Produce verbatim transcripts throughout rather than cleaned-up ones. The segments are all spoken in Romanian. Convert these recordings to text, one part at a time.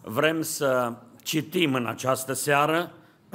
Vrem să citim în această seară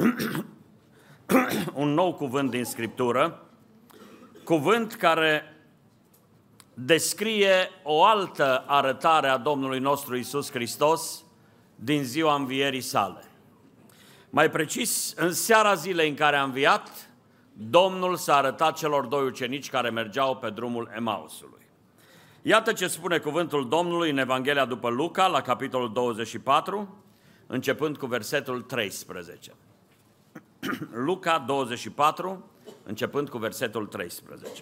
un nou cuvânt din Scriptură, cuvânt care descrie o altă arătare a Domnului nostru Iisus Hristos din ziua învierii sale. Mai precis, în seara zilei în care a înviat, Domnul s-a arătat celor doi ucenici care mergeau pe drumul Emausului. Iată ce spune cuvântul Domnului în Evanghelia după Luca, la capitolul douăzeci și patru, începând cu versetul treisprezece. Luca douăzeci și patru, începând cu versetul treisprezece.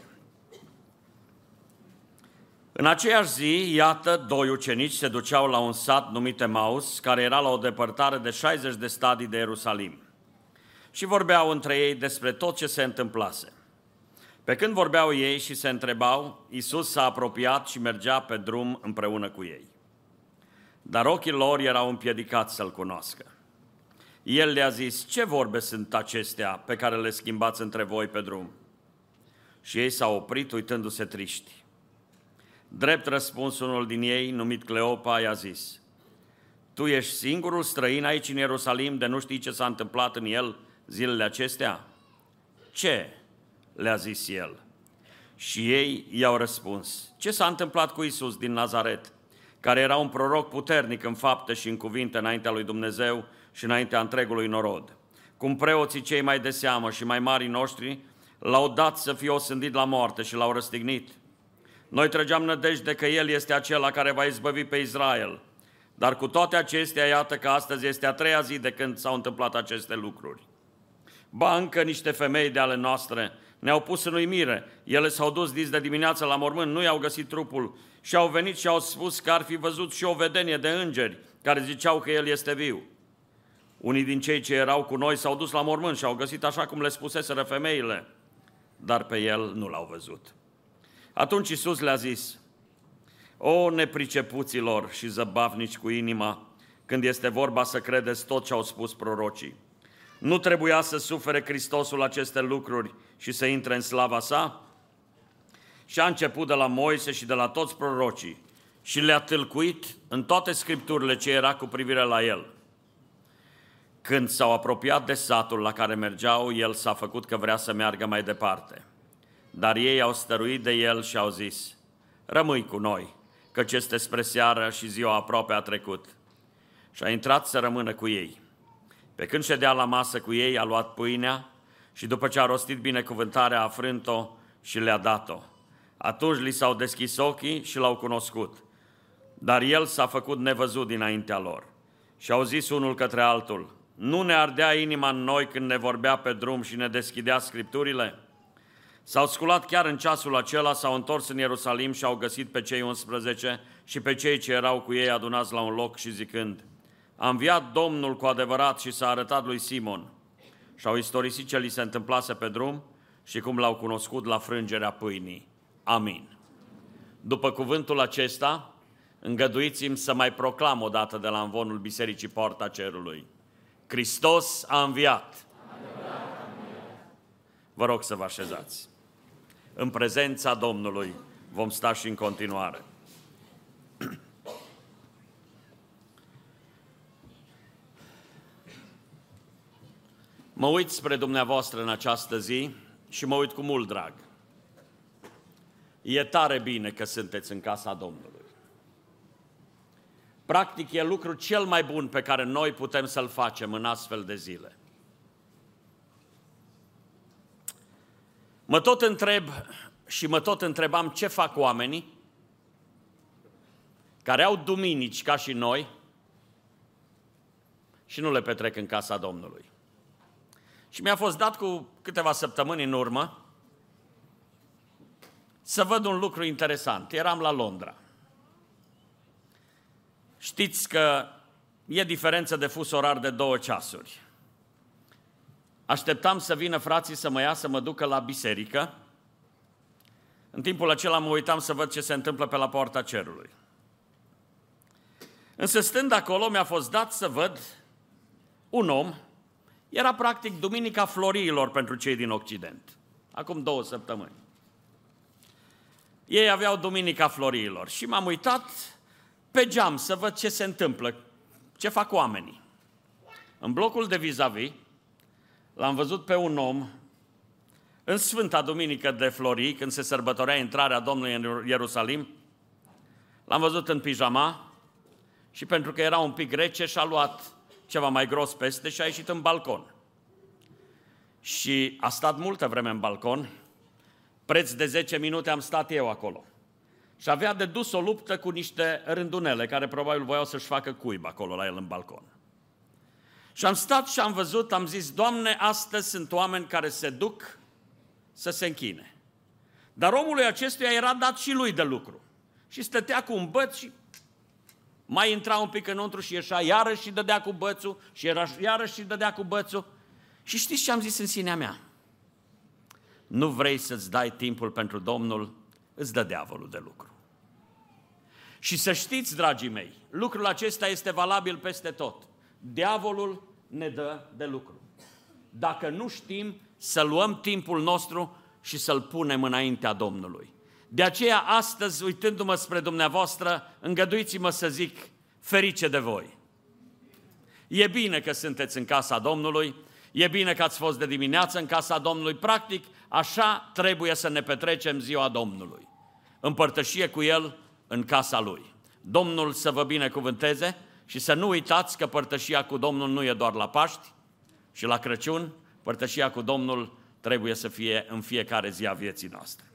În aceeași zi, iată, doi ucenici se duceau la un sat numit Emaus, care era la o depărtare de șaizeci de stadii de Ierusalim, și vorbeau între ei despre tot ce se întâmplase. Pe când vorbeau ei și se întrebau, Iisus s-a apropiat și mergea pe drum împreună cu ei. Dar ochii lor erau împiedicați să-L cunoască. El le-a zis, ce vorbe sunt acestea pe care le schimbați între voi pe drum? Și ei s-au oprit uitându-se triști. Drept răspuns, unul din ei, numit Cleopa, i-a zis, tu ești singurul străin aici în Ierusalim de nu știi ce s-a întâmplat în el zilele acestea? Ce? Le-a zis el. Și ei i-au răspuns, ce s-a întâmplat cu Iisus din Nazaret, care era un proroc puternic în fapte și în cuvinte înaintea lui Dumnezeu și înaintea întregului norod. Cum preoții cei mai de seamă și mai mari noștri l-au dat să fie osândit la moarte și l-au răstignit. Noi trăgeam nădejde că El este acela care va izbăvi pe Israel. Dar cu toate acestea, iată că astăzi este a treia zi de când s-au întâmplat aceste lucruri. Ba, încă niște femei de ale noastre ne-au pus în uimire. Ele s-au dus dis de dimineață la mormânt, nu i-au găsit trupul și au venit și au spus că ar fi văzut și o vedenie de îngeri care ziceau că El este viu. Unii din cei ce erau cu noi s-au dus la mormânt și au găsit așa cum le spuseseră femeile, dar pe El nu l-au văzut. Atunci Iisus le-a zis, o nepricepuților și zăbavnici cu inima, când este vorba să credeți tot ce au spus prorocii. Nu trebuia să sufere Hristosul aceste lucruri și să intre în slava sa? Și a început de la Moise și de la toți prorocii și le-a tâlcuit în toate scripturile ce era cu privire la el. Când s-au apropiat de satul la care mergeau, el s-a făcut că vrea să meargă mai departe. Dar ei au stăruit de el și au zis, rămâi cu noi, căci este spre seară și ziua aproape a trecut. Și a intrat să rămână cu ei. Pe când ședea la masă cu ei, a luat pâinea și după ce a rostit binecuvântarea, a frânt-o și le-a dat-o. Atunci li s-au deschis ochii și l-au cunoscut. Dar el s-a făcut nevăzut dinaintea lor. Și au zis unul către altul, nu ne ardea inima în noi când ne vorbea pe drum și ne deschidea scripturile? S-au sculat chiar în ceasul acela, s-au întors în Ierusalim și au găsit pe cei unsprezece și pe cei ce erau cu ei adunați la un loc și zicând, a înviat Domnul cu adevărat și s-a arătat lui Simon. Și au istorisit ce li se întâmplase pe drum și cum l-au cunoscut la frângerea pâinii. Amin. După cuvântul acesta, îngăduiți-mi să mai proclam o dată de la amvonul Bisericii Poarta Cerului. Hristos a înviat. Vă rog să vă așezați. În prezența Domnului vom sta și în continuare. Mă uit spre dumneavoastră în această zi și mă uit cu mult drag. E tare bine că sunteți în casa Domnului. Practic, e lucrul cel mai bun pe care noi putem să-l facem în astfel de zile. Mă tot întreb și mă tot întrebam ce fac oamenii care au duminici ca și noi și nu le petrec în casa Domnului. Și mi-a fost dat cu câteva săptămâni în urmă să văd un lucru interesant. Eram la Londra. Știți că e diferență de fus orar de două ceasuri. Așteptam să vină frații să mă ia să mă ducă la biserică. În timpul acela mă uitam să văd ce se întâmplă pe la Poarta Cerului. Însă stând acolo mi-a fost dat să văd un om. Era practic Duminica Floriilor pentru cei din Occident, acum două săptămâni. Ei aveau Duminica Floriilor și m-am uitat pe geam să văd ce se întâmplă, ce fac oamenii. În blocul de vis-a-vis l-am văzut pe un om în Sfânta Duminică de Florii, când se sărbătorea intrarea Domnului în Ierusalim. L-am văzut în pijama și pentru că era un pic rece și-a luat ceva mai gros peste și a ieșit în balcon. Și a stat multă vreme în balcon, preț de zece minute am stat eu acolo. Și avea de dus o luptă cu niște rândunele, care probabil voiau să-și facă cuib acolo la el în balcon. Și am stat și am văzut, am zis, Doamne, astăzi sunt oameni care se duc să se închine. Dar omului acestuia era dat și lui de lucru. Și stătea cu un băț și mai intra un pic înăuntru și ieșea iarăși și dădea cu bățul și era iarăși și dădea cu bățul. Și știți ce am zis în sinea mea? Nu vrei să-ți dai timpul pentru Domnul, îți dă diavolul de lucru. Și să știți, dragii mei, lucrul acesta este valabil peste tot. Diavolul ne dă de lucru. Dacă nu știm să luăm timpul nostru și să-l punem înaintea Domnului. De aceea, astăzi, uitându-mă spre dumneavoastră, îngăduiți-mă să zic, ferice de voi. E bine că sunteți în casa Domnului, e bine că ați fost de dimineață în casa Domnului, practic, așa trebuie să ne petrecem ziua Domnului. Împărtășie cu El în casa Lui. Domnul să vă binecuvânteze și să nu uitați că părtășia cu Domnul nu e doar la Paști și la Crăciun, părtășia cu Domnul trebuie să fie în fiecare zi a vieții noastre.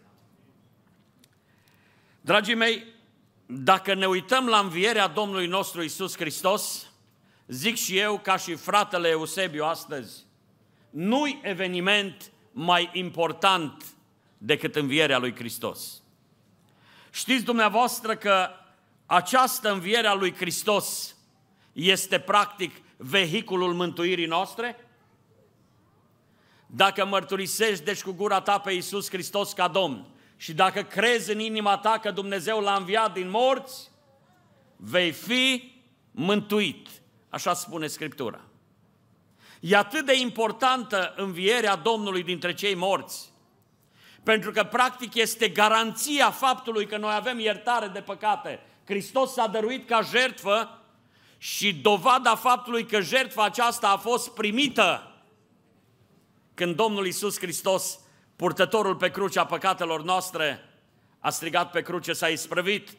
Dragii mei, dacă ne uităm la învierea Domnului nostru Iisus Hristos, zic și eu, ca și fratele Eusebiu astăzi, nu-i eveniment mai important decât învierea lui Hristos. Știți dumneavoastră că această înviere a lui Hristos este practic vehiculul mântuirii noastre? Dacă mărturisești deci cu gura ta pe Iisus Hristos ca Domn și dacă crezi în inima ta că Dumnezeu l-a înviat din morți, vei fi mântuit. Așa spune Scriptura. E atât de importantă învierea Domnului dintre cei morți, pentru că practic este garanția faptului că noi avem iertare de păcate. Hristos s-a dăruit ca jertfă și dovada faptului că jertfa aceasta a fost primită când Domnul Iisus Hristos, purtătorul pe cruce a păcatelor noastre, a strigat pe cruce, s-a isprăvit.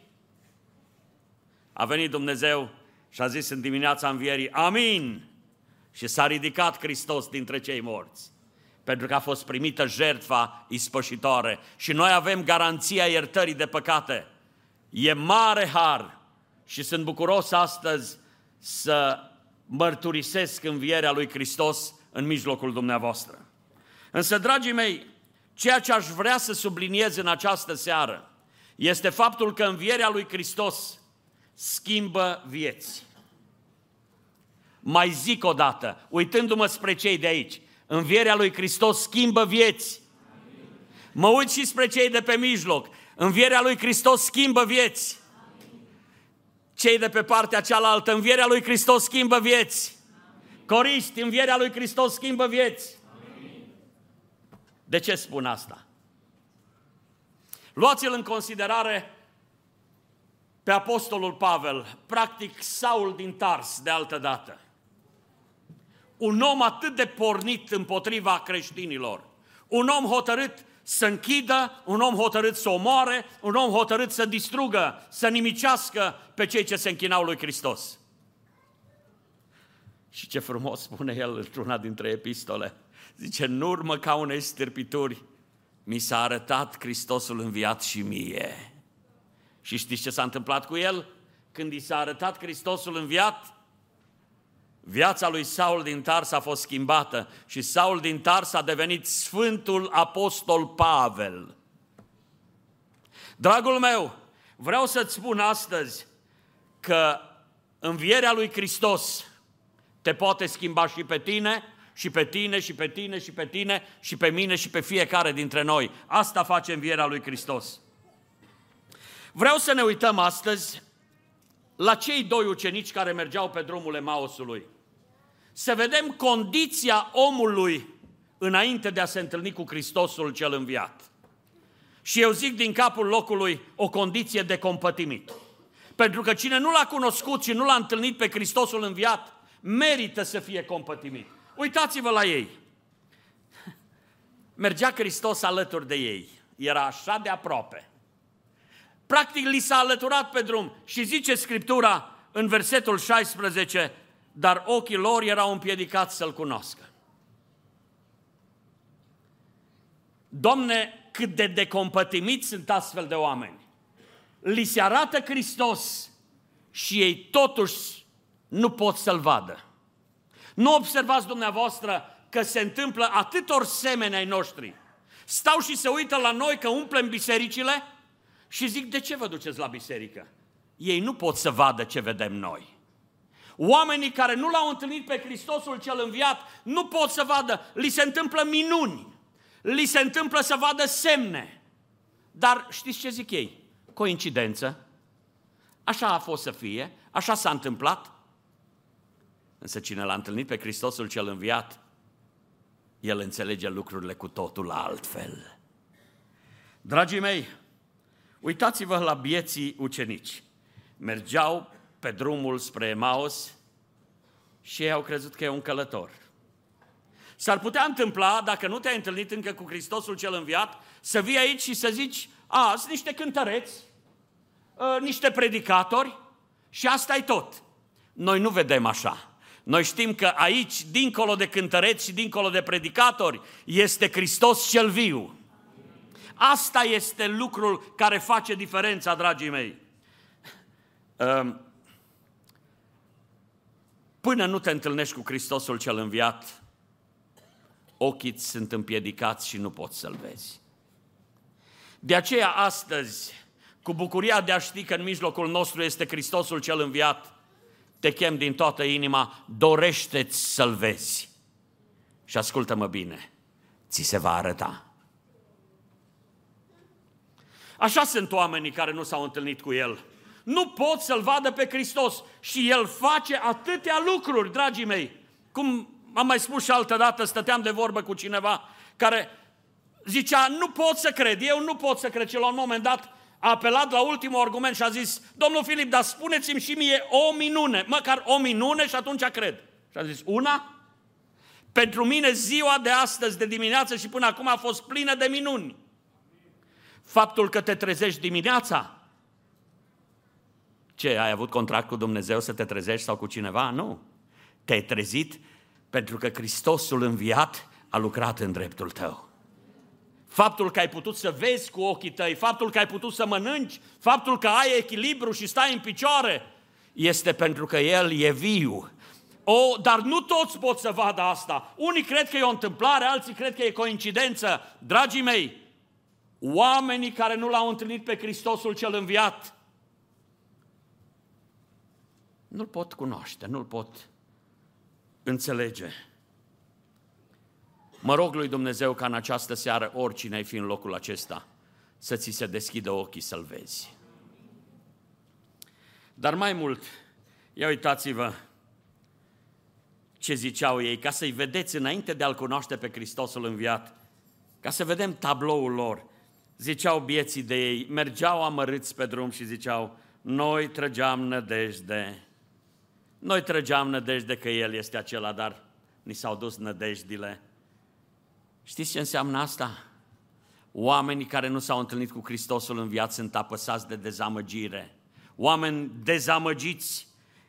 A venit Dumnezeu și a zis în dimineața învierii, amin! Și s-a ridicat Hristos dintre cei morți, pentru că a fost primită jertfa ispășitoare și noi avem garanția iertării de păcate. E mare har și sunt bucuros astăzi să mărturisesc învierea lui Hristos în mijlocul dumneavoastră. Însă, dragii mei, ceea ce aș vrea să subliniez în această seară este faptul că învierea lui Hristos schimbă vieți. Mai zic o dată, uitându-mă spre cei de aici, învierea lui Hristos schimbă vieți. Mă uit și spre cei de pe mijloc, învierea lui Hristos schimbă vieți. Cei de pe partea cealaltă, învierea lui Hristos schimbă vieți. Coriști, învierea lui Hristos schimbă vieți. De ce spun asta? Luați-l în considerare pe apostolul Pavel, practic Saul din Tars de altă dată. Un om atât de pornit împotriva creștinilor, un om hotărât să închidă, un om hotărât să omoare, un om hotărât să distrugă, să nimicească pe cei ce se închinau lui Hristos. Și ce frumos spune el într-una dintre epistole. Zice, în urmă ca unei stârpituri, mi s-a arătat Hristosul înviat și mie. Și știți ce s-a întâmplat cu el? Când i s-a arătat Hristosul înviat, viața lui Saul din Tars a fost schimbată și Saul din Tars a devenit Sfântul Apostol Pavel. Dragul meu, vreau să-ți spun astăzi că învierea lui Hristos te poate schimba și pe tine, și pe tine, și pe tine, și pe tine, și pe mine, și pe fiecare dintre noi. Asta face învierea lui Hristos. Vreau să ne uităm astăzi la cei doi ucenici care mergeau pe drumul Emausului. Să vedem condiția omului înainte de a se întâlni cu Hristosul cel înviat. Și eu zic din capul locului o condiție de compătimit. Pentru că cine nu l-a cunoscut și nu l-a întâlnit pe Hristosul înviat, merită să fie compătimit. Uitați-vă la ei. Mergea Hristos alături de ei. Era așa de aproape. Practic li s-a alăturat pe drum și zice Scriptura în versetul șaisprezece, dar ochii lor erau împiedicați să-L cunoască. Doamne, cât de decompătimiți sunt astfel de oameni. Li se arată Hristos și ei totuși nu pot să-L vadă. Nu observați dumneavoastră că se întâmplă atâtor semeni ai noștri. Stau și se uită la noi că umplem bisericile și zic, de ce vă duceți la biserică? Ei nu pot să vadă ce vedem noi. Oamenii care nu l-au întâlnit pe Hristosul cel înviat nu pot să vadă, li se întâmplă minuni, li se întâmplă să vadă semne. Dar știți ce zic ei? Coincidență? Așa a fost să fie, așa s-a întâmplat. Însă cine l-a întâlnit pe Hristosul cel înviat, el înțelege lucrurile cu totul altfel. Dragii mei, uitați-vă la bieții ucenici. Mergeau pe drumul spre Emaus și ei au crezut că e un călător. S-ar putea întâmpla, dacă nu te-ai întâlnit încă cu Hristosul cel înviat, să vii aici și să zici, a, sunt niște cântăreți, niște predicatori și asta e tot. Noi nu vedem așa. Noi știm că aici, dincolo de cântăreți și dincolo de predicatori, este Hristos cel viu. Asta este lucrul care face diferența, dragii mei. Până nu te întâlnești cu Hristosul cel înviat, ochii sunt împiedicați și nu poți să-L vezi. De aceea astăzi, cu bucuria de a ști că în mijlocul nostru este Hristosul cel înviat, te chem din toată inima, dorește-ți să-L vezi. Și ascultă-mă bine, ți se va arăta. Așa sunt oamenii care nu s-au întâlnit cu El. Nu pot să-L vadă pe Hristos și El face atâtea lucruri, dragii mei. Cum am mai spus și altă dată, stăteam de vorbă cu cineva care zicea, nu pot să cred, eu nu pot să cred. Și la un moment dat a apelat la ultimul argument și a zis, domnul Filip, dar spuneți-mi și mie o minune, măcar o minune și atunci cred. Și a zis, una? Pentru mine ziua de astăzi, de dimineață și până acum a fost plină de minuni. Faptul că te trezești dimineața, ce, ai avut contract cu Dumnezeu să te trezești sau cu cineva? Nu. Te-ai trezit pentru că Hristosul înviat a lucrat în dreptul tău. Faptul că ai putut să vezi cu ochii tăi, faptul că ai putut să mănânci, faptul că ai echilibru și stai în picioare, este pentru că El e viu. O, dar nu toți pot să vadă asta. Unii cred că e o întâmplare, alții cred că e coincidență. Dragii mei, oamenii care nu l-au întâlnit pe Hristosul cel înviat, nu-L pot cunoaște, nu-L pot înțelege. Mă rog lui Dumnezeu ca în această seară, oricine ai fi în locul acesta, să ți se deschidă ochii să-L vezi. Dar mai mult, ia uitați-vă ce ziceau ei, ca să-i vedeți înainte de a-L cunoaște pe Hristosul înviat, ca să vedem tabloul lor. Ziceau bieții de ei, mergeau amărâți pe drum și ziceau, noi trăgeam nădejde, noi trăgeam nădejde că El este acela, dar ni s-au dus nădejdile. Știți ce înseamnă asta? Oamenii care nu s-au întâlnit cu Hristosul înviat sunt apăsați de dezamăgire. Oameni dezamăgiți.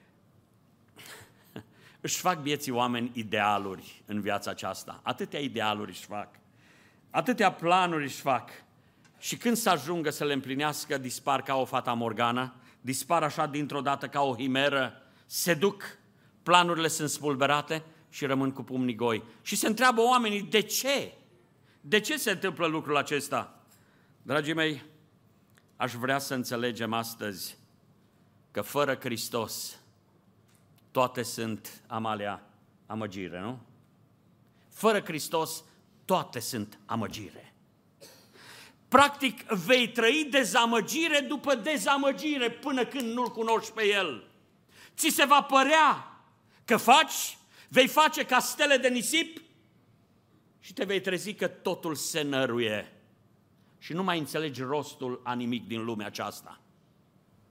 Își fac bieții oameni idealuri în viața aceasta. Atâtea idealuri își fac. Atâtea planuri își fac. Și când să ajungă să le împlinească, dispar ca o fata Morgana, dispar așa dintr-o dată ca o himeră, se duc, planurile sunt spulberate și rămân cu pumnii goi. Și se întreabă oamenii, de ce? De ce se întâmplă lucrul acesta? Dragii mei, aș vrea să înțelegem astăzi că fără Hristos toate sunt, Amalia, amăgire, nu? Fără Hristos toate sunt amăgire. Practic vei trăi dezamăgire după dezamăgire până când nu-L cunoști pe El. Ți se va părea că faci, vei face ca stele de nisip și te vei trezi că totul se năruie și nu mai înțelegi rostul a nimic din lumea aceasta.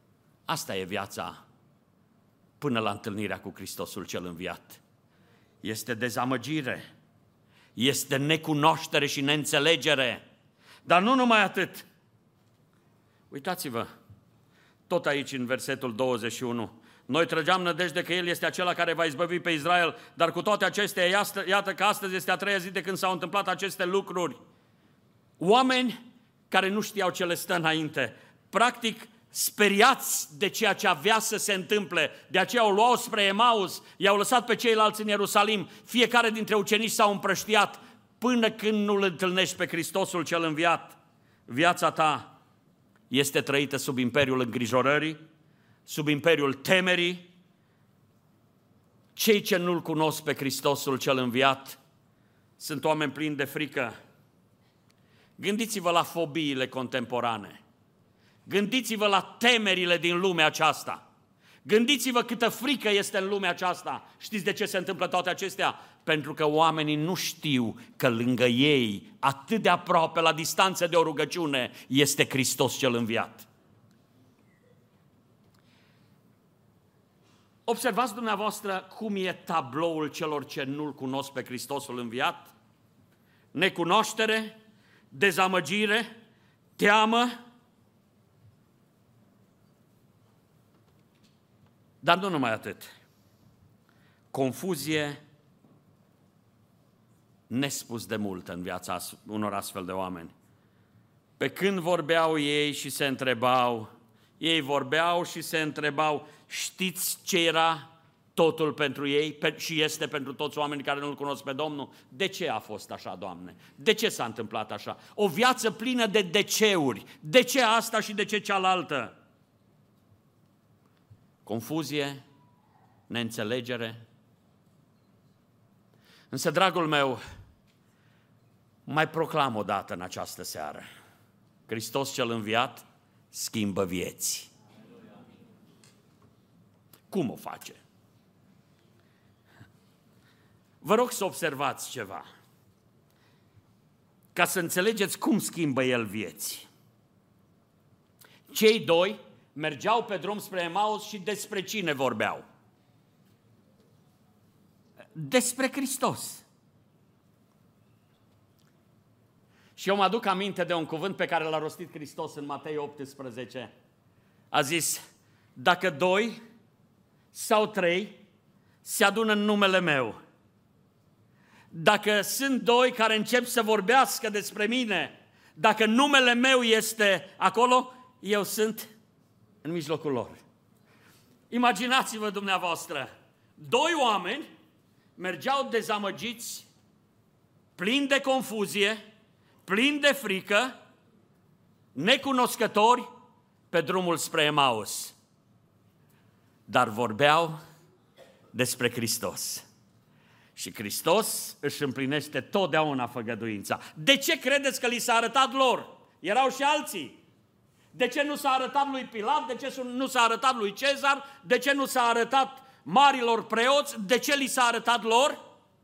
Asta e viața până la întâlnirea cu Hristosul cel înviat. Este dezamăgire, este necunoaștere și neînțelegere, dar nu numai atât. Uitați-vă, tot aici în versetul douăzeci și unu, noi trăgeam nădejde că El este acela care va izbăvi pe Israel, dar cu toate acestea, iată că astăzi este a treia zi de când s-au întâmplat aceste lucruri. Oameni care nu știau ce le stă înainte, practic speriați de ceea ce avea să se întâmple, de aceea o luau spre Emaus, i-au lăsat pe ceilalți în Ierusalim, fiecare dintre ucenici s-au împrăștiat, până când nu-L întâlnești pe Hristosul cel înviat. Viața ta este trăită sub imperiul îngrijorării, sub imperiul temerii. Cei ce nu-L cunosc pe Hristosul cel înviat sunt oameni plini de frică. Gândiți-vă la fobiile contemporane. Gândiți-vă la temerile din lumea aceasta. Gândiți-vă câtă frică este în lumea aceasta. Știți de ce se întâmplă toate acestea? Pentru că oamenii nu știu că lângă ei, atât de aproape, la distanță de o rugăciune, este Hristos cel înviat. Observați dumneavoastră cum e tabloul celor ce nu-L cunosc pe Hristosul înviat? Necunoaștere, dezamăgire, teamă, dar nu numai atât. Confuzie nespus de mult în viața unor astfel de oameni. Pe când vorbeau ei și se întrebau, ei vorbeau și se întrebau, știți ce era totul pentru ei și este pentru toți oamenii care nu-L cunosc pe Domnul? De ce a fost așa, Doamne? De ce s-a întâmplat așa? O viață plină de de-ceuri. De ce asta și de ce cealaltă? Confuzie, neînțelegere. Însă, dragul meu, mai proclam o dată în această seară. Hristos cel înviat schimbă vieți. Cum o face? Vă rog să observați ceva, ca să înțelegeți cum schimbă El vieți. Cei doi mergeau pe drum spre Emaus și despre cine vorbeau? Despre Hristos. Și eu mă aduc aminte de un cuvânt pe care l-a rostit Hristos în Matei optsprezece. A zis, dacă doi sau trei se adună în numele meu, dacă sunt doi care încep să vorbească despre mine, dacă numele meu este acolo, eu sunt în mijlocul lor. Imaginați-vă dumneavoastră, doi oameni mergeau dezamăgiți, plini de confuzie, plini de frică, necunoscători pe drumul spre Emaus. Dar vorbeau despre Hristos. Și Hristos își împlinește totdeauna făgăduința. De ce credeți că li s-a arătat lor? Erau și alții. De ce nu s-a arătat lui Pilat? De ce nu s-a arătat lui Cezar? De ce nu s-a arătat marilor preoți? De ce li s-a arătat lor?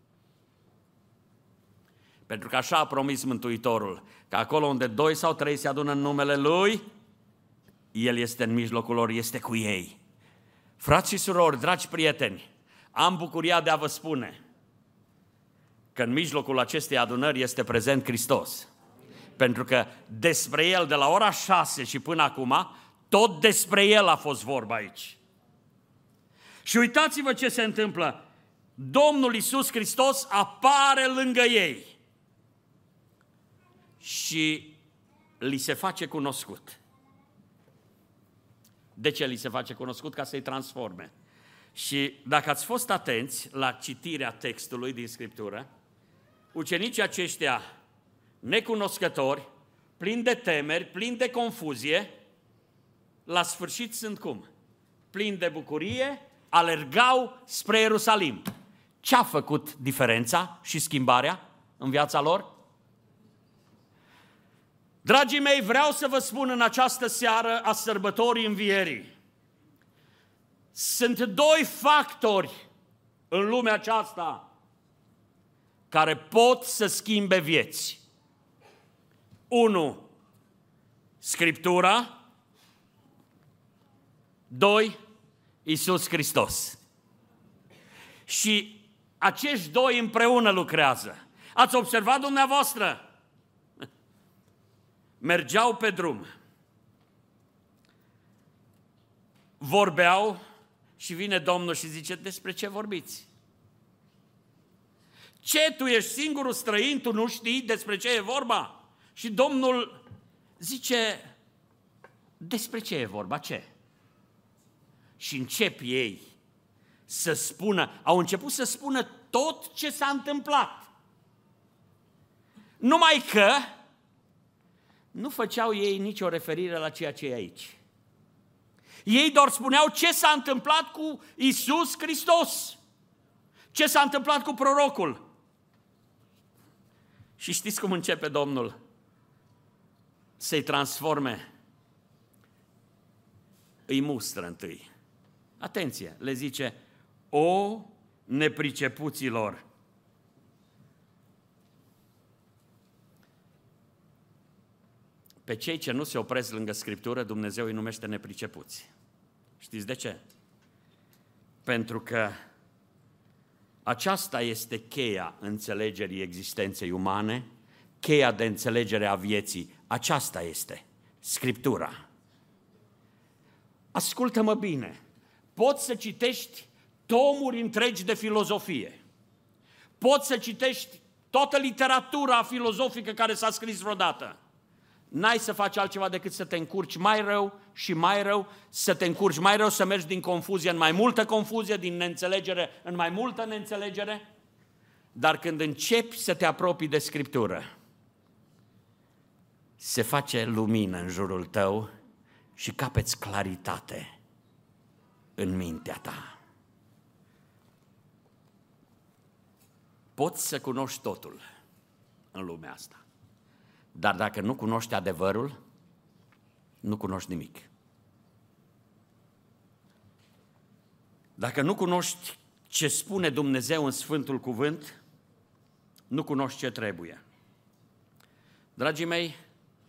Pentru că așa a promis Mântuitorul, că acolo unde doi sau trei se adună în numele Lui, El este în mijlocul lor, este cu ei. Frați și surori, dragi prieteni, am bucuria de a vă spune că în mijlocul acestei adunări este prezent Hristos. Pentru că despre El, de la ora șase și până acum, tot despre El a fost vorba aici. Și uitați-vă ce se întâmplă. Domnul Iisus Hristos apare lângă ei și li se face cunoscut. De ce li se face cunoscut? Ca să-i transforme. Și dacă ați fost atenți la citirea textului din Scriptură, ucenicii aceștia necunoscători, plini de temeri, plini de confuzie, la sfârșit sunt cum? Plini de bucurie, alergau spre Ierusalim. Ce a făcut diferența și schimbarea în viața lor? Dragii mei, vreau să vă spun în această seară a sărbătorii Învierii. Sunt doi factori în lumea aceasta care pot să schimbe vieți. Unu, Scriptura, Doi, Iisus Hristos. Și acești doi împreună lucrează. Ați observat dumneavoastră? Mergeau pe drum, vorbeau și vine Domnul și zice, despre ce vorbiți? Ce, tu ești singurul străin, tu nu știi despre ce e vorba? Și Domnul zice, despre ce e vorba, ce? Și încep ei să spună, au început să spună tot ce s-a întâmplat. Numai că nu făceau ei nicio referire la ceea ce e aici. Ei doar spuneau ce s-a întâmplat cu Iisus Hristos, ce s-a întâmplat cu prorocul. Și știți cum începe Domnul să-i transforme? Îi mustră întâi. Atenție, le zice, o nepricepuților. Pe cei ce nu se opresc lângă Scriptură, Dumnezeu îi numește nepricepuți. Știți de ce? Pentru că aceasta este cheia înțelegerii existenței umane, cheia de înțelegere a vieții. Aceasta este Scriptura. Ascultă-mă bine, poți să citești tomuri întregi de filozofie, poți să citești toată literatura filozofică care s-a scris vreodată. N-ai să faci altceva decât să te încurci mai rău și mai rău, să te încurci mai rău, să mergi din confuzie în mai multă confuzie, din neînțelegere în mai multă neînțelegere. Dar când începi să te apropii de Scriptură, se face lumină în jurul tău și capeți claritate în mintea ta. Poți să cunoști totul în lumea asta. Dar dacă nu cunoști adevărul, nu cunoști nimic. Dacă nu cunoști ce spune Dumnezeu în Sfântul Cuvânt, nu cunoști ce trebuie. Dragii mei,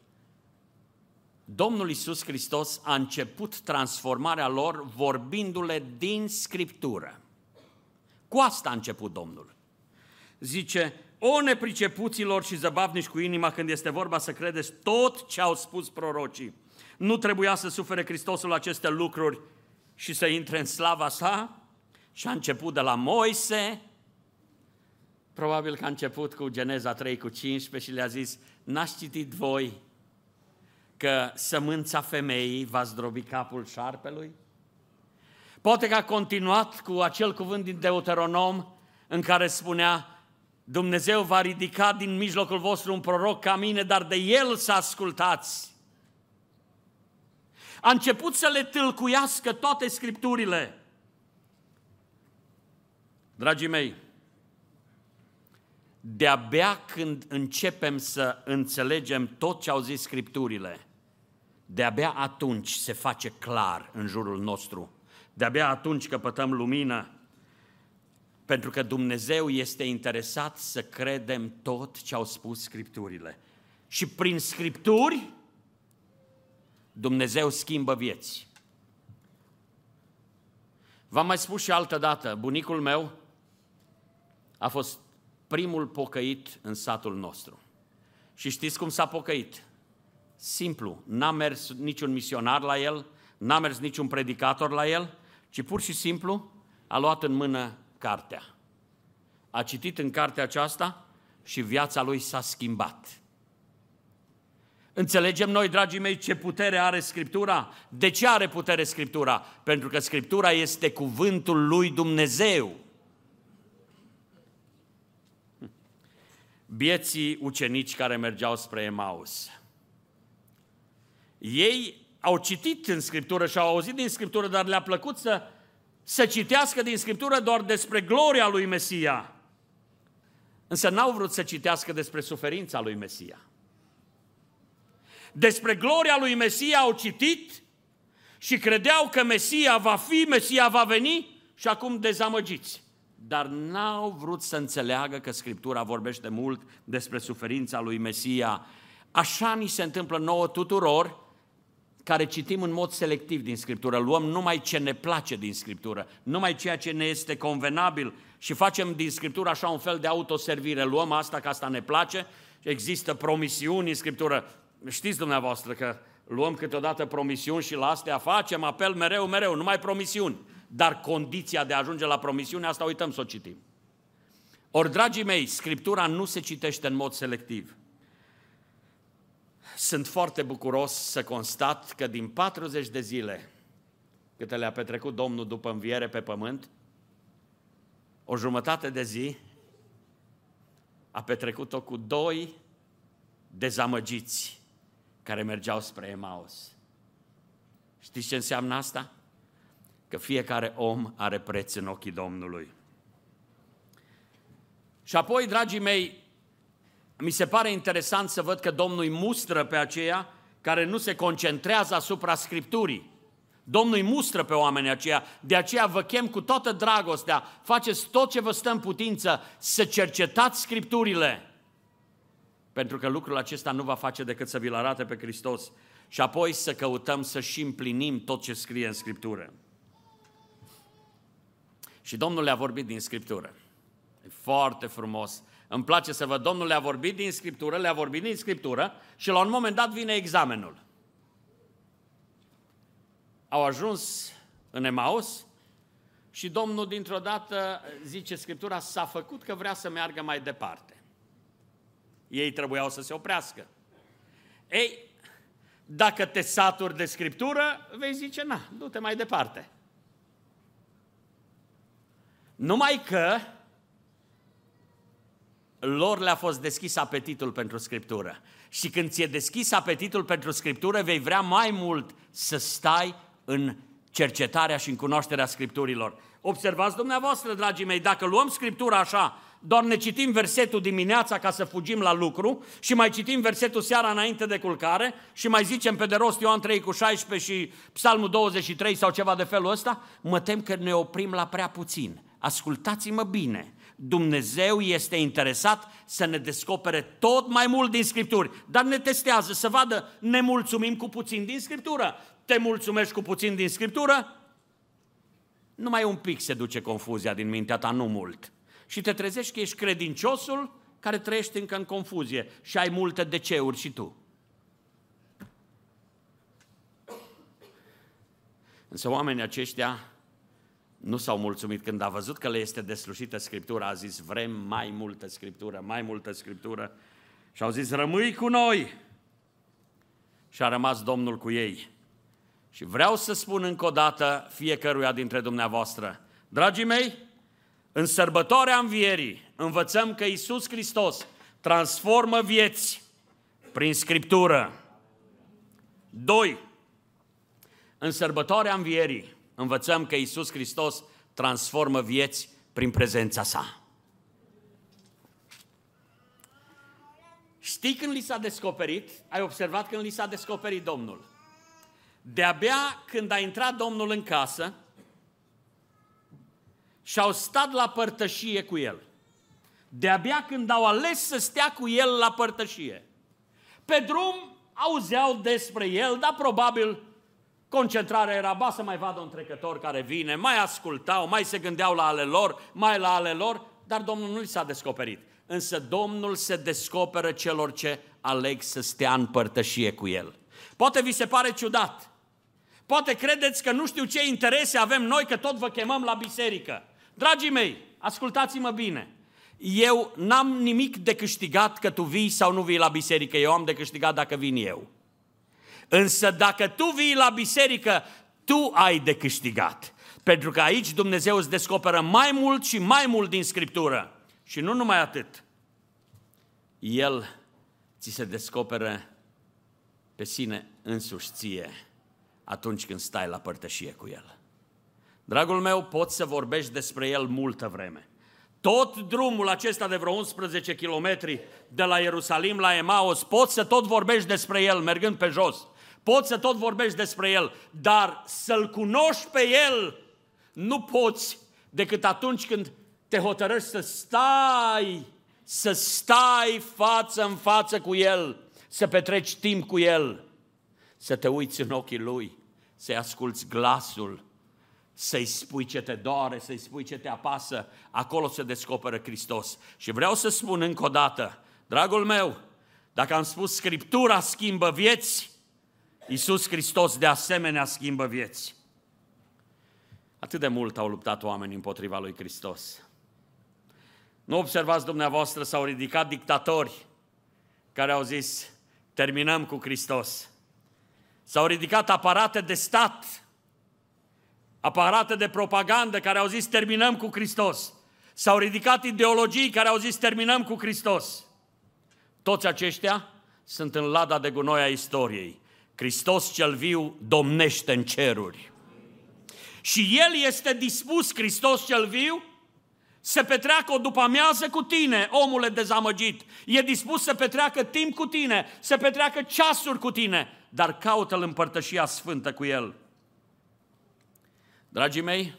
Domnul Iisus Hristos a început transformarea lor vorbindu-le din Scriptură. Cu asta a început Domnul. Zice, o nepricepuților și zăbavnici cu inima când este vorba să credeți tot ce au spus prorocii. Nu trebuia să sufere Hristosul aceste lucruri și să intre în slava sa? Și a început de la Moise, probabil că a început cu Geneza trei cu cincisprezece și le-a zis, n-ați citit voi că sămânța femeii va zdrobi capul șarpelui? Poate că a continuat cu acel cuvânt din Deuteronom în care spunea, Dumnezeu va ridica din mijlocul vostru un proroc ca mine, dar de el să ascultați. A început să le tâlcuiască toate Scripturile. Dragii mei, de-abia când începem să înțelegem tot ce au zis Scripturile, de-abia atunci se face clar în jurul nostru, de-abia atunci căpătăm lumină, pentru că Dumnezeu este interesat să credem tot ce au spus Scripturile. Și prin Scripturi, Dumnezeu schimbă vieți. V-am mai spus și altă dată, bunicul meu a fost primul pocăit în satul nostru. Și știți cum s-a pocăit? Simplu, n-a mers niciun misionar la el, n-a mers niciun predicator la el, ci pur și simplu a luat în mână cartea. A citit în cartea aceasta și viața lui s-a schimbat. Înțelegem noi, dragii mei, ce putere are Scriptura? De ce are putere Scriptura? Pentru că Scriptura este cuvântul lui Dumnezeu. Bieții ucenici care mergeau spre Emaus. Ei au citit în Scriptură și au auzit din Scriptură, dar le-a plăcut să, să citească din Scriptură doar despre gloria lui Mesia. Însă n-au vrut să citească despre suferința lui Mesia. Despre gloria lui Mesia au citit și credeau că Mesia va fi, Mesia va veni și acum dezamăgiți. Dar n-au vrut să înțeleagă că Scriptura vorbește mult despre suferința lui Mesia. Așa ni se întâmplă nouă tuturor care citim în mod selectiv din Scriptură, luăm numai ce ne place din Scriptură, numai ceea ce ne este convenabil și facem din Scriptură așa un fel de autoservire. Luăm asta că asta ne place, există promisiuni în Scriptură. Știți dumneavoastră că luăm câteodată promisiuni și la astea facem apel mereu, mereu, numai promisiuni. Dar condiția de a ajunge la promisiune, asta uităm să o citim. Ori, dragii mei, Scriptura nu se citește în mod selectiv. Sunt foarte bucuros să constat că din patruzeci de zile câte le-a petrecut Domnul după înviere pe pământ, o jumătate de zi a petrecut-o cu doi dezamăgiți care mergeau spre Emaus. Știți ce înseamnă asta? Că fiecare om are preț în ochii Domnului. Și apoi, dragii mei, mi se pare interesant să văd că Domnul îi mustră pe aceia care nu se concentrează asupra Scripturii. Domnul îi mustră pe oamenii aceia, de aceea vă chem cu toată dragostea, faceți tot ce vă stă în putință să cercetați Scripturile, pentru că lucrul acesta nu va face decât să vi-l arate pe Hristos și apoi să căutăm să și împlinim tot ce scrie în Scriptură. Și Domnul le-a vorbit din Scriptură. E foarte frumos. Îmi place să văd, Domnul le-a vorbit din Scriptură, le-a vorbit din Scriptură și la un moment dat vine examenul. Au ajuns în Emaus și Domnul dintr-o dată, zice Scriptura, s-a făcut că vrea să meargă mai departe. Ei trebuiau să se oprească. Ei, dacă te saturi de Scriptură, vei zice, na, du-te mai departe. Numai că lor le-a fost deschis apetitul pentru Scriptură. Și când ți-e deschis apetitul pentru Scriptură, vei vrea mai mult să stai în cercetarea și în cunoașterea Scripturilor. Observați dumneavoastră, dragii mei, dacă luăm Scriptura așa, doar ne citim versetul dimineața ca să fugim la lucru și mai citim versetul seara înainte de culcare și mai zicem pe de rost Ioan trei cu șaisprezece și Psalmul douăzeci și trei sau ceva de felul ăsta, mă tem că ne oprim la prea puțin. Ascultați-mă bine, Dumnezeu este interesat să ne descopere tot mai mult din Scripturi, dar ne testează să vadă, ne mulțumim cu puțin din Scriptură. Te mulțumești cu puțin din Scriptură? Numai un pic se duce confuzia din mintea ta, nu mult. Și te trezești că ești credinciosul care trăiește încă în confuzie și ai multe de-ceuri și tu. Însă oamenii aceștia nu s-au mulțumit când a văzut că le este deslușită Scriptura, a zis, vrem mai multă Scriptură, mai multă Scriptură. Și au zis, rămâi cu noi. Și a rămas Domnul cu ei. Și vreau să spun încă o dată fiecăruia dintre dumneavoastră, dragii mei, în sărbătoarea învierii învățăm că Iisus Hristos transformă vieți prin Scriptură. Doi, în sărbătoarea învierii învățăm că Iisus Hristos transformă vieți prin prezența sa. Știi când li s-a descoperit? Ai observat când li s-a descoperit Domnul? De-abia când a intrat Domnul în casă și au stat la părtășie cu El. De-abia când au ales să stea cu El la părtășie. Pe drum auzeau despre El, dar probabil concentrarea era, ba să mai vadă un trecător care vine, mai ascultau, mai se gândeau la ale lor, mai la ale lor, dar Domnul nu li s-a descoperit. Însă Domnul se descoperă celor ce aleg să stea în părtășie cu El. Poate vi se pare ciudat, poate credeți că nu știu ce interese avem noi, că tot vă chemăm la biserică. Dragii mei, ascultați-mă bine, eu n-am nimic de câștigat că tu vii sau nu vii la biserică, eu am de câștigat dacă vin eu. Însă dacă tu vii la biserică, tu ai de câștigat. Pentru că aici Dumnezeu îți descoperă mai mult și mai mult din Scriptură. Și nu numai atât. El ți se descoperă pe sine însuși ție atunci când stai la părtășie cu El. Dragul meu, poți să vorbești despre El multă vreme. Tot drumul acesta de vreo unsprezece kilometri de la Ierusalim la Emaus, poți să tot vorbești despre El mergând pe jos. Poți să tot vorbești despre El, dar să-L cunoști pe El nu poți decât atunci când te hotărăști să stai, să stai față în față cu El, să petreci timp cu El. să te uiți în ochii Lui, să-i asculți glasul, să-i spui ce te doare, să-i spui ce te apasă, acolo se descoperă Hristos. Și vreau să spun încă o dată, dragul meu, dacă am spus Scriptura schimbă vieți, Iisus Hristos de asemenea schimbă vieți. Atât de mult au luptat oamenii împotriva lui Hristos. Nu observați dumneavoastră, s-au ridicat dictatori care au zis, terminăm cu Hristos. S-au ridicat aparate de stat, aparate de propagandă care au zis, terminăm cu Hristos. S-au ridicat ideologii care au zis, terminăm cu Hristos. Toți aceștia sunt în lada de gunoi a istoriei. Hristos cel viu domnește în ceruri. Și El este dispus, Hristos cel viu, să petreacă o după-amiază cu tine, omule dezamăgit. E dispus să petreacă timp cu tine, să petreacă ceasuri cu tine, dar caută-L în părtășia sfântă cu El. Dragii mei,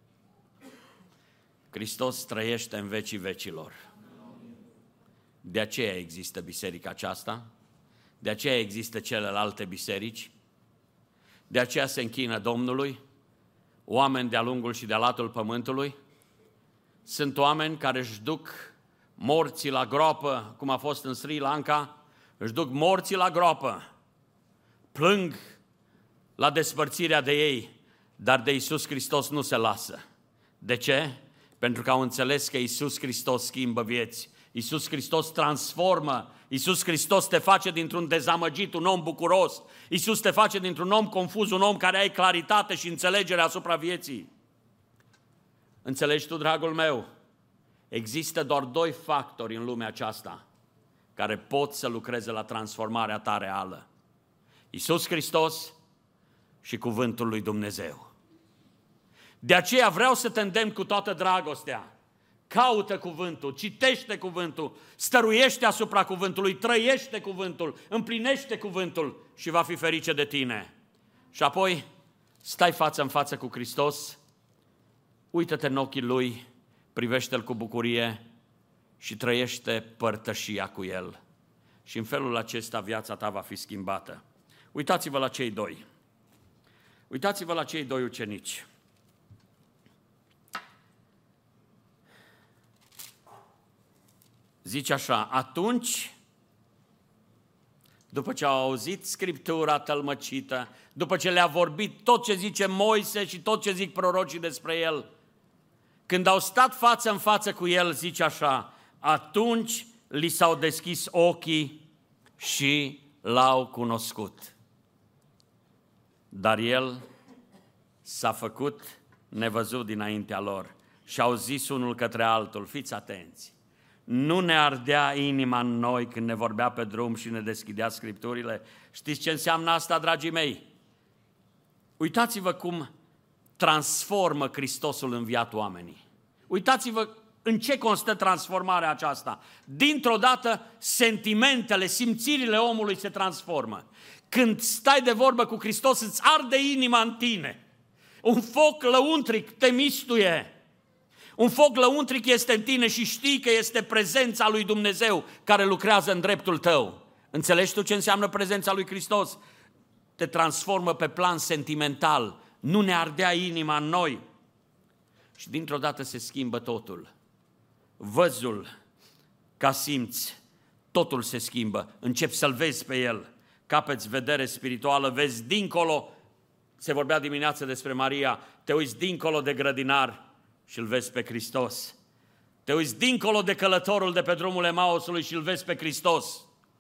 Hristos trăiește în vecii vecilor. De aceea există biserica aceasta, de aceea există celelalte biserici, de aceea se închină Domnului oameni de-a lungul și de-a latul pământului. Sunt oameni care își duc morții la groapă, cum a fost în Sri Lanka, își duc morții la groapă, plâng la despărțirea de ei, dar de Iisus Hristos nu se lasă. De ce? Pentru că au înțeles că Iisus Hristos schimbă vieți. Iisus Hristos transformă. Iisus Hristos te face dintr-un dezamăgit un om bucuros. Iisus te face dintr-un om confuz un om care ai claritate și înțelegere asupra vieții. Înțelegi tu, dragul meu? Există doar doi factori în lumea aceasta care pot să lucreze la transformarea ta reală. Iisus Hristos și cuvântul lui Dumnezeu. De aceea vreau să te îndemn cu toată dragostea. Caută cuvântul, citește cuvântul, stăruiește asupra cuvântului, trăiește cuvântul, împlinește cuvântul și va fi ferice de tine. Și apoi stai față în față cu Hristos, uită-te în ochii Lui, privește-L cu bucurie și trăiește părtășia cu El. Și în felul acesta viața ta va fi schimbată. Uitați-vă la cei doi. Uitați-vă la cei doi ucenici. Zice așa, atunci, după ce au auzit Scriptura tălmăcită, după ce le-a vorbit tot ce zice Moise și tot ce zic prorocii despre El, când au stat față în față cu El, zice așa, atunci li s-au deschis ochii și L-au cunoscut. Dar El s-a făcut nevăzut dinaintea lor și au zis unul către altul, fiți atenți, nu ne ardea inima în noi când ne vorbea pe drum și ne deschidea Scripturile? Știți ce înseamnă asta, dragii mei? Uitați-vă cum transformă Hristosul în viața oamenii. Uitați-vă în ce constă transformarea aceasta. Dintr-o dată, sentimentele, simțirile omului se transformă. Când stai de vorbă cu Hristos, îți arde inima în tine. Un foc lăuntric te mistuie. Un foc lăuntric este în tine și știi că este prezența lui Dumnezeu care lucrează în dreptul tău. Înțelegi tu ce înseamnă prezența lui Hristos? Te transformă pe plan sentimental. Nu ne ardea inima în noi. Și dintr-o dată se schimbă totul. Văzul, ca simți, totul se schimbă. Începi să-L vezi pe El. Capeți vedere spirituală, vezi dincolo. Se vorbea dimineața despre Maria. Te uiți dincolo de grădinar și îl vezi pe Hristos. Te uiți dincolo de călătorul de pe drumul Emausului și îl vezi pe Hristos.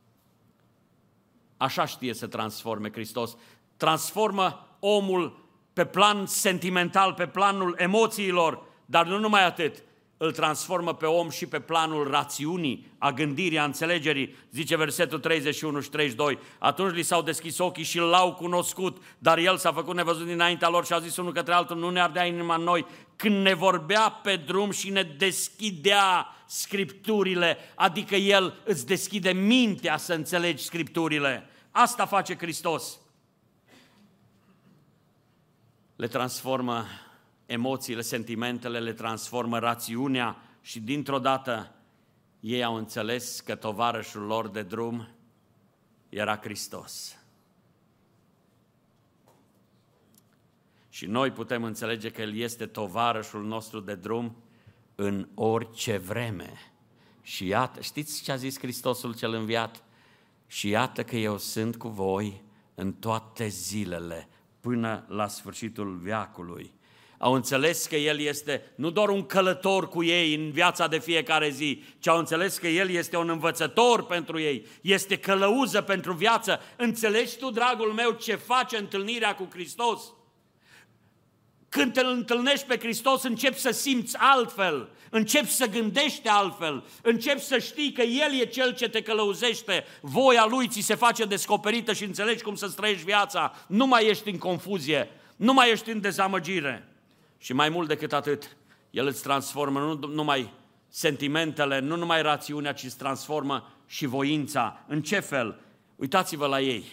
Așa știe să transforme Hristos. Transformă omul pe plan sentimental, pe planul emoțiilor, dar nu numai atât. Îl transformă pe om și pe planul rațiunii, a gândirii, a înțelegerii. Zice versetul treizeci și unu și treizeci și doi. Atunci li s-au deschis ochii și L-au cunoscut, dar El s-a făcut nevăzut dinaintea lor și a zis unul către altul, nu ne ardea inima în noi când ne vorbea pe drum și ne deschidea Scripturile, adică El îți deschide mintea să înțelegi Scripturile. Asta face Hristos. Le transformă emoțiile, sentimentele, le transformă rațiunea și dintr-o dată ei au înțeles că tovarășul lor de drum era Hristos. Și noi putem înțelege că El este tovarășul nostru de drum în orice vreme. Și iată, știți ce a zis Hristosul cel înviat? Și iată că eu sunt cu voi în toate zilele, până la sfârșitul veacului. Au înțeles că El este nu doar un călător cu ei în viața de fiecare zi, ci au înțeles că El este un învățător pentru ei, este călăuză pentru viață. Înțelegi tu, dragul meu, ce face întâlnirea cu Hristos? Când te întâlnești pe Hristos, începi să simți altfel, începi să gândești altfel, începi să știi că El e Cel ce te călăuzește, voia Lui ți se face descoperită și înțelegi cum să-ți trăiești viața, nu mai ești în confuzie, nu mai ești în dezamăgire. Și mai mult decât atât, El îți transformă nu numai sentimentele, nu numai rațiunea, ci îți transformă și voința. În ce fel? Uitați-vă la ei.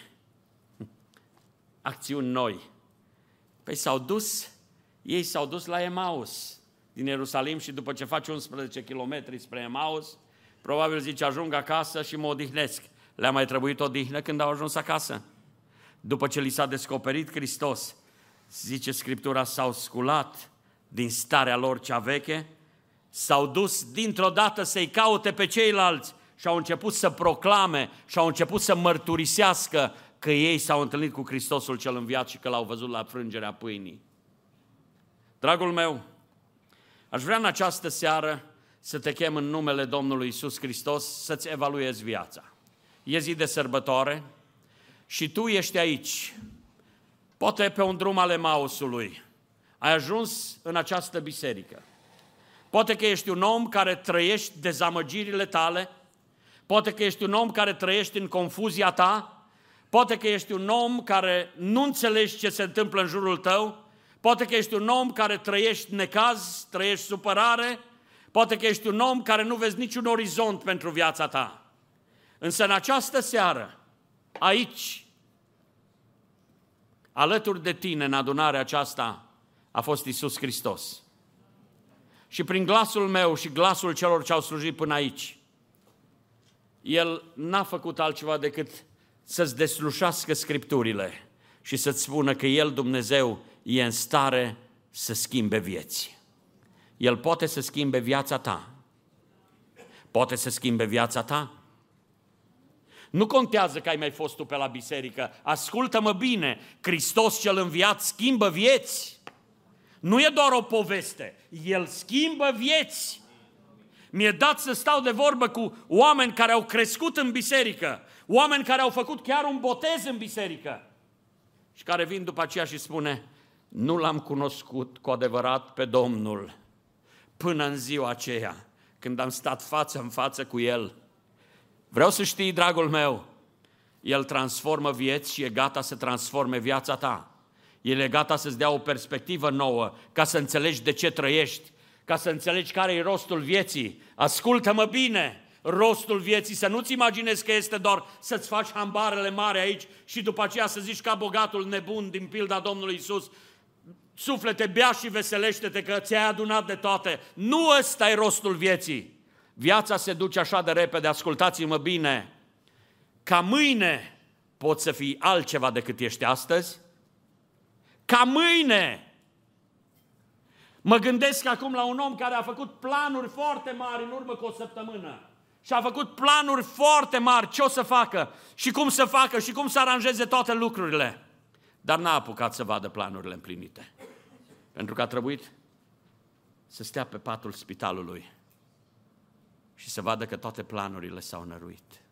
Acțiuni noi. Păi s-au dus, ei s-au dus la Emaus din Ierusalim și după ce faci unsprezece kilometri spre Emaus, probabil zice, ajung acasă și mă odihnesc. Le-a mai trebuit odihnă când au ajuns acasă? După ce li s-a descoperit Hristos, zice Scriptura, s-au sculat din starea lor cea veche, s-au dus dintr-o dată să-i caute pe ceilalți și au început să proclame și au început să mărturisească că ei s-au întâlnit cu Hristosul cel înviat și că l-au văzut la frângerea pâinii. Dragul meu, aș vrea în această seară să te chem în numele Domnului Iisus Hristos să-ți evaluezi viața. E zi de sărbătoare și tu ești aici, poate pe un drum al Emausului, ai ajuns în această biserică. Poate că ești un om care trăiești dezamăgirile tale, poate că ești un om care trăiești în confuzia ta, poate că ești un om care nu înțelegi ce se întâmplă în jurul tău, poate că ești un om care trăiești necaz, trăiești supărare, poate că ești un om care nu vezi niciun orizont pentru viața ta. Însă în această seară, aici, alături de tine în adunarea aceasta, a fost Iisus Hristos. Și prin glasul meu și glasul celor ce au slujit până aici, El n-a făcut altceva decât să-ți deslușească Scripturile și să-ți spună că El, Dumnezeu, e în stare să schimbe vieți. El poate să schimbe viața ta. Poate să schimbe viața ta. Nu contează că ai mai fost tu pe la biserică. Ascultă-mă bine, Hristos cel înviat schimbă vieți. Nu e doar o poveste, El schimbă vieți. Mi-e dat să stau de vorbă cu oameni care au crescut în biserică, oameni care au făcut chiar un botez în biserică și care vin după aceea și spune, nu l-am cunoscut cu adevărat pe Domnul până în ziua aceea, când am stat față în față cu El. Vreau să știi, dragul meu, El transformă vieți și e gata să transforme viața ta. El e gata să-ți dea o perspectivă nouă, ca să înțelegi de ce trăiești, ca să înțelegi care e rostul vieții. Ascultă-mă bine, rostul vieții, să nu-ți imaginezi că este doar să-ți faci hambarele mari aici și după aceea să zici ca bogatul nebun din pilda Domnului Iisus, suflete, bea și veselește-te că ți-ai adunat de toate. Nu ăsta e rostul vieții. Viața se duce așa de repede, ascultați-mă bine, ca mâine poți să fii altceva decât ești astăzi, ca mâine. Mă gândesc acum la un om care a făcut planuri foarte mari în urmă cu o săptămână și a făcut planuri foarte mari, ce o să facă și cum să facă și cum să aranjeze toate lucrurile, dar n-a apucat să vadă planurile împlinite, pentru că a trebuit să stea pe patul spitalului și să vadă că toate planurile s-au năruit.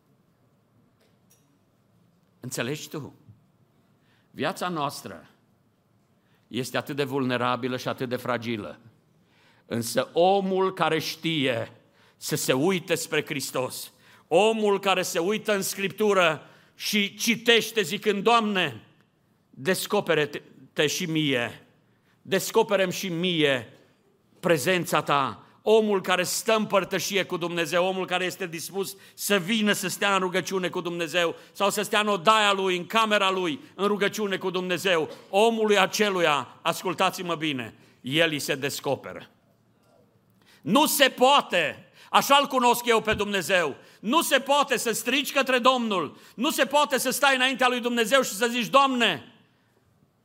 Înțelegi tu? Viața noastră este atât de vulnerabilă și atât de fragilă. Însă omul care știe să se uite spre Hristos, omul care se uită în Scriptură și citește zicând, Doamne, descopere-te și mie, descoperă-mi și mie prezența Ta, omul care stă în părtășie cu Dumnezeu, omul care este dispus să vină să stea în rugăciune cu Dumnezeu sau să stea în odaia lui, în camera lui, în rugăciune cu Dumnezeu, omului aceluia, ascultați-mă bine, el îi se descoperă. Nu se poate, așa-L cunosc eu pe Dumnezeu, nu se poate să strici către Domnul, nu se poate să stai înaintea lui Dumnezeu și să zici, Doamne,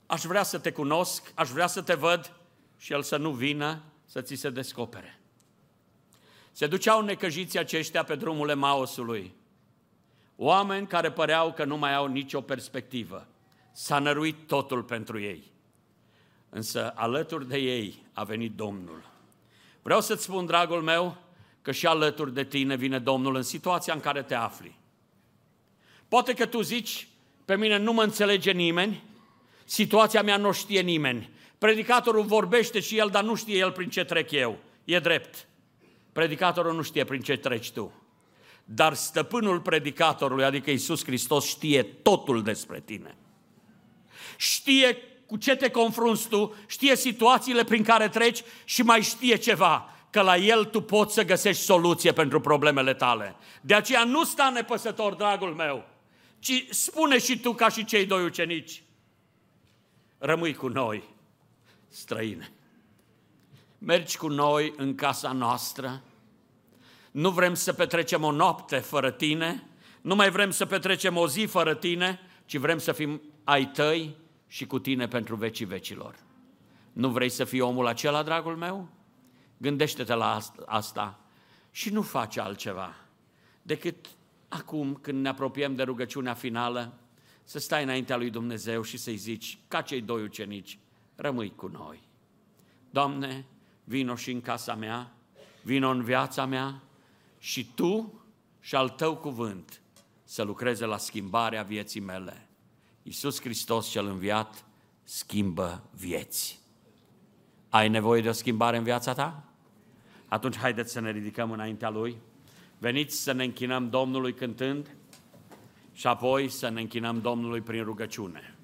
aș vrea să te cunosc, aș vrea să te văd, și el să nu vină să ți se descopere. Se duceau necăjiții aceștia pe drumul Emausului, oameni care păreau că nu mai au nicio perspectivă. S-a năruit totul pentru ei. Însă alături de ei a venit Domnul. Vreau să-ți spun, dragul meu, că și alături de tine vine Domnul în situația în care te afli. Poate că tu zici, pe mine nu mă înțelege nimeni, situația mea nu știe nimeni. Predicatorul vorbește și el, dar nu știe el prin ce trec eu. E drept. Predicatorul nu știe prin ce treci tu. Dar stăpânul predicatorului, adică Iisus Hristos, știe totul despre tine. Știe cu ce te confrunți tu, știe situațiile prin care treci și mai știe ceva, că la El tu poți să găsești soluție pentru problemele tale. De aceea nu sta nepăsător, dragul meu, ci spune și tu ca și cei doi ucenici, rămâi cu noi, străine. Mergi cu noi în casa noastră, nu vrem să petrecem o noapte fără tine, nu mai vrem să petrecem o zi fără tine, ci vrem să fim ai tăi și cu tine pentru vecii vecilor. Nu vrei să fii omul acela, dragul meu? Gândește-te la asta și nu faci altceva decât acum, când ne apropiem de rugăciunea finală, să stai înaintea lui Dumnezeu și să-i zici, ca cei doi ucenici, rămâi cu noi. Doamne, vino și în casa mea, vino în viața mea și Tu și al Tău cuvânt să lucreze la schimbarea vieții mele. Iisus Hristos cel înviat schimbă vieți. Ai nevoie de o schimbare în viața ta? Atunci haideți să ne ridicăm înaintea Lui. Veniți să ne închinăm Domnului cântând și apoi să ne închinăm Domnului prin rugăciune.